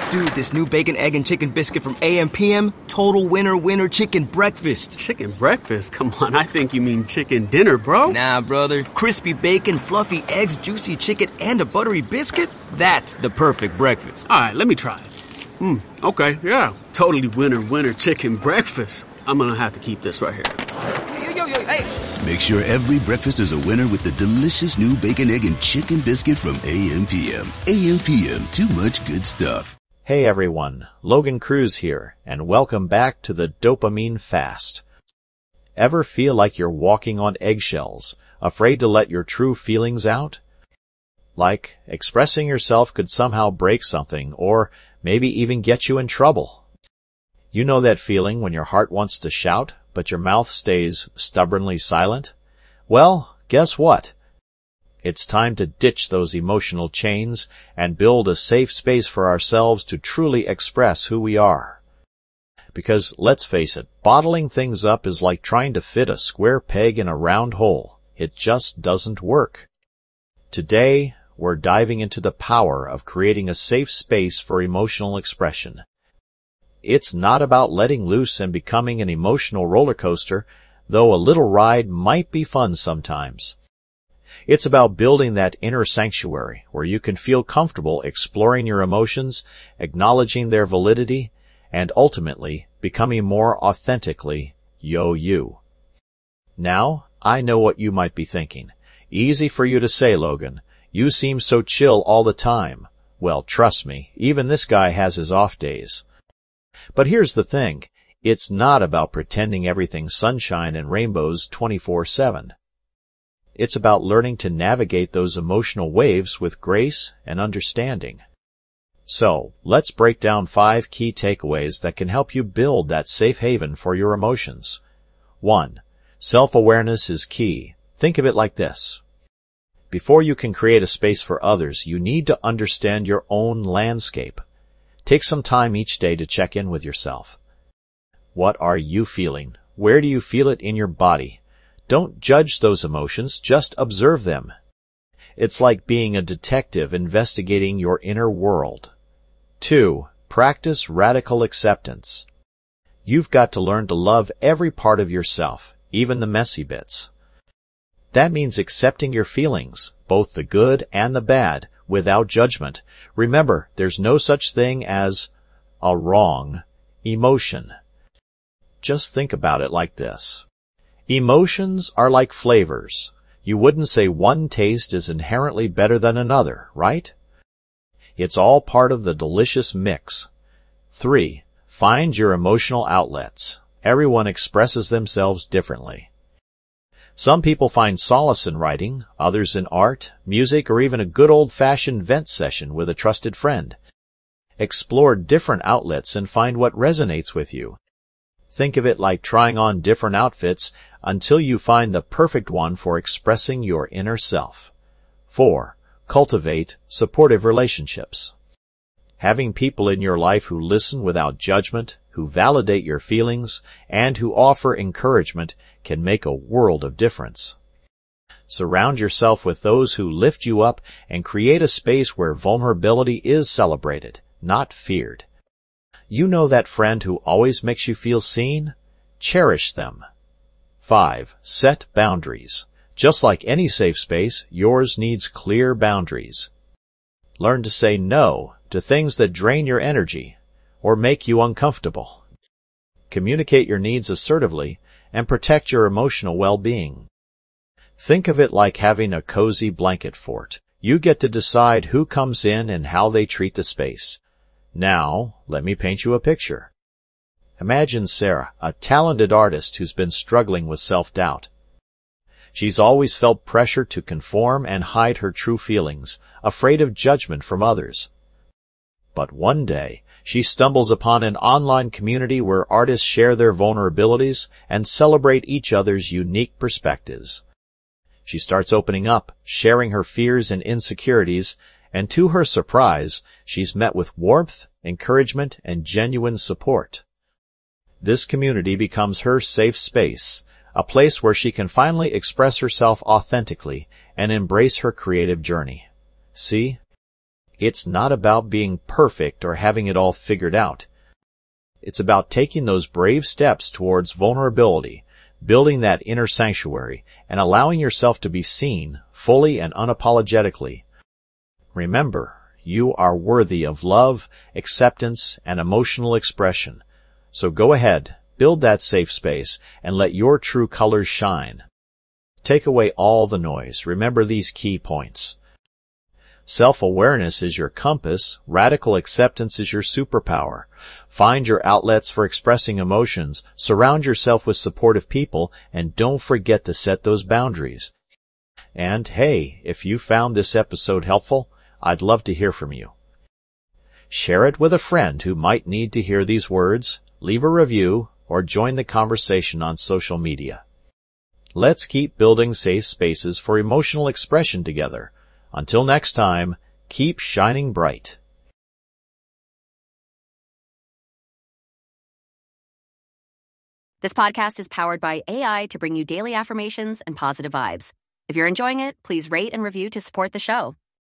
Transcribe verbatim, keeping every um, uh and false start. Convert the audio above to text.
Dude, this new bacon, egg, and chicken biscuit from A M P M, total winner winner chicken breakfast. Chicken breakfast? Come on, I think you mean chicken dinner, bro. Nah, brother. Crispy bacon, fluffy eggs, juicy chicken, and a buttery biscuit? That's the perfect breakfast. All right, let me try it. Hmm, okay, yeah. Totally winner winner chicken breakfast. I'm gonna have to keep this right here. Yo, yo, yo, hey. Make sure every breakfast is a winner with the delicious new bacon, egg, and chicken biscuit from A M P M. A M P M, too much good stuff. Hey everyone, Logan Cruz here, and welcome back to the Dopamine Fast. Ever feel like you're walking on eggshells, afraid to let your true feelings out? Like expressing yourself could somehow break something, or maybe even get you in trouble. You know that feeling when your heart wants to shout, but your mouth stays stubbornly silent? Well, guess what? It's time to ditch those emotional chains and build a safe space for ourselves to truly express who we are. Because, let's face it, bottling things up is like trying to fit a square peg in a round hole. It just doesn't work. Today, we're diving into the power of creating a safe space for emotional expression. It's not about letting loose and becoming an emotional roller coaster, though a little ride might be fun sometimes. It's about building that inner sanctuary where you can feel comfortable exploring your emotions, acknowledging their validity, and ultimately becoming more authentically yo-you. Now, I know what you might be thinking. Easy for you to say, Logan. You seem so chill all the time. Well, trust me, even this guy has his off days. But here's the thing. It's not about pretending everything's sunshine and rainbows twenty-four seven. It's about learning to navigate those emotional waves with grace and understanding. So, let's break down five key takeaways that can help you build that safe haven for your emotions. One, self-awareness is key. Think of it like this. Before you can create a space for others, you need to understand your own landscape. Take some time each day to check in with yourself. What are you feeling? Where do you feel it in your body? Don't judge those emotions, just observe them. It's like being a detective investigating your inner world. Two, practice radical acceptance. You've got to learn to love every part of yourself, even the messy bits. That means accepting your feelings, both the good and the bad, without judgment. Remember, there's no such thing as a wrong emotion. Just think about it like this. Emotions are like flavors. You wouldn't say one taste is inherently better than another, right? It's all part of the delicious mix. Three, find your emotional outlets. Everyone expresses themselves differently. Some people find solace in writing, others in art, music, or even a good old-fashioned vent session with a trusted friend. Explore different outlets and find what resonates with you. Think of it like trying on different outfits until you find the perfect one for expressing your inner self. Four, cultivate supportive relationships. Having people in your life who listen without judgment, who validate your feelings, and who offer encouragement can make a world of difference. Surround yourself with those who lift you up and create a space where vulnerability is celebrated, not feared. You know that friend who always makes you feel seen? Cherish them. Five, set boundaries. Just like any safe space, yours needs clear boundaries. Learn to say no to things that drain your energy or make you uncomfortable. Communicate your needs assertively and protect your emotional well-being. Think of it like having a cozy blanket fort. You get to decide who comes in and how they treat the space. Now, let me paint you a picture. Imagine Sarah, a talented artist who's been struggling with self-doubt. She's always felt pressure to conform and hide her true feelings, afraid of judgment from others. But one day, she stumbles upon an online community where artists share their vulnerabilities and celebrate each other's unique perspectives. She starts opening up, sharing her fears and insecurities, and to her surprise, she's met with warmth, encouragement, and genuine support. This community becomes her safe space, a place where she can finally express herself authentically and embrace her creative journey. See? It's not about being perfect or having it all figured out. It's about taking those brave steps towards vulnerability, building that inner sanctuary, and allowing yourself to be seen fully and unapologetically. Remember, you are worthy of love, acceptance, and emotional expression. So go ahead, build that safe space, and let your true colors shine. Take away all the noise. Remember these key points. Self-awareness is your compass. Radical acceptance is your superpower. Find your outlets for expressing emotions. Surround yourself with supportive people, and don't forget to set those boundaries. And hey, if you found this episode helpful, I'd love to hear from you. Share it with a friend who might need to hear these words, leave a review, or join the conversation on social media. Let's keep building safe spaces for emotional expression together. Until next time, keep shining bright. This podcast is powered by A I to bring you daily affirmations and positive vibes. If you're enjoying it, please rate and review to support the show.